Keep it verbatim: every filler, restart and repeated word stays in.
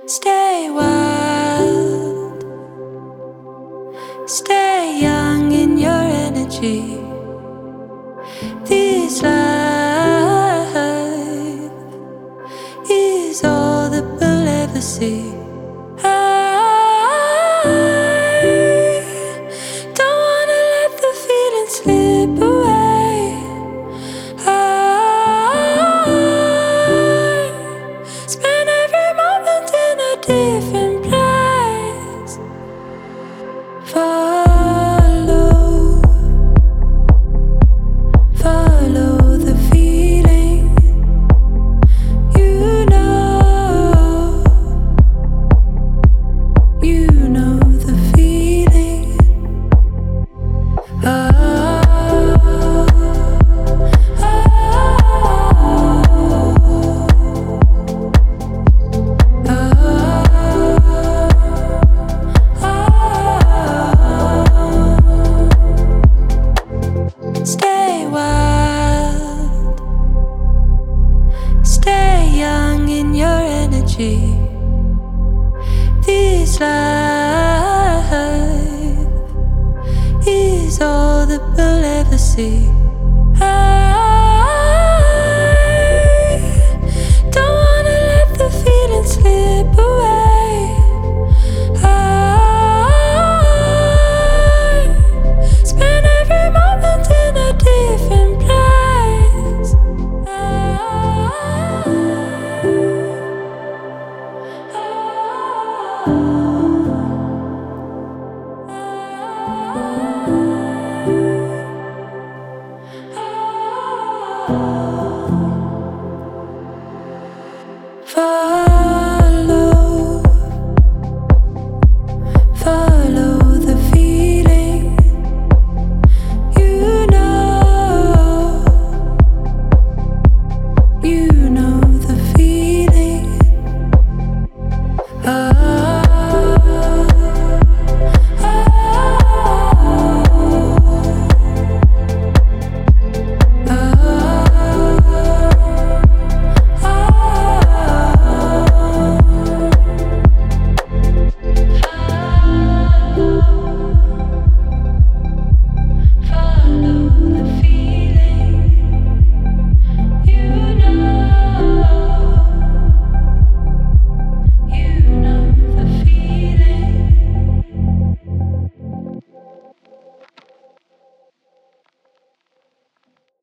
Stay wild, stay young in your energy. This life is all that we'll ever see. I don't wanna let the feeling slip away. I spend every moment in a different place. Follow, follow the feeling. You know, you know the feeling. Oh, stay wild, stay young in your energy. This life is all that we'll ever see. I don't wanna let the feeling slip away. I spend every moment in a different place. For